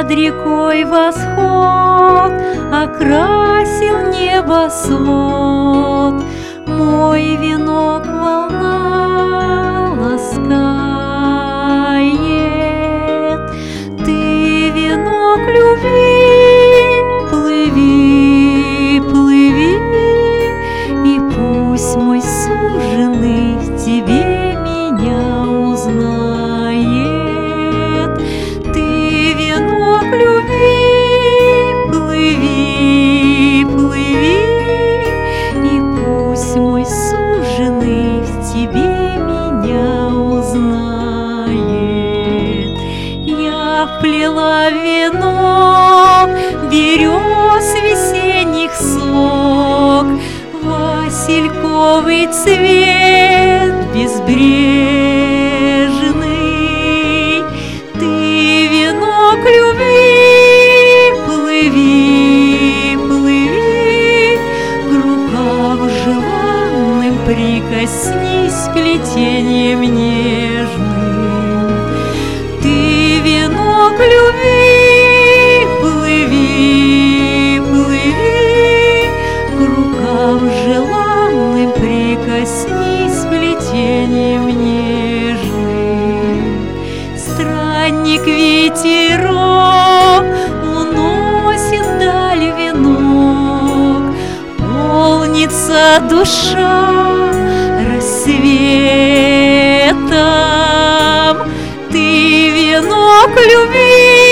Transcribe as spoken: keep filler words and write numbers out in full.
Над рекой восход окрасил небосвод. Мой венок волна ласкает. Ты венок любви, плыви, плыви, и пусть мой суженый в тебе меня узнает. Ты венок любви, плыви, плыви, и пусть мой суженый в тебе меня узнает. Я вплела венок берез весенних сок, васильковый цвет безбрежный. Ты венок любви, плыви, плыви, к рукам желанным прикоснись плетением нежным. Ты венок любви, плыви, плыви, к рукам желанным прикоснись плетением нежным. Странник ветерок уносит вдаль венок, полнится душа рассветом. Ты венок любви,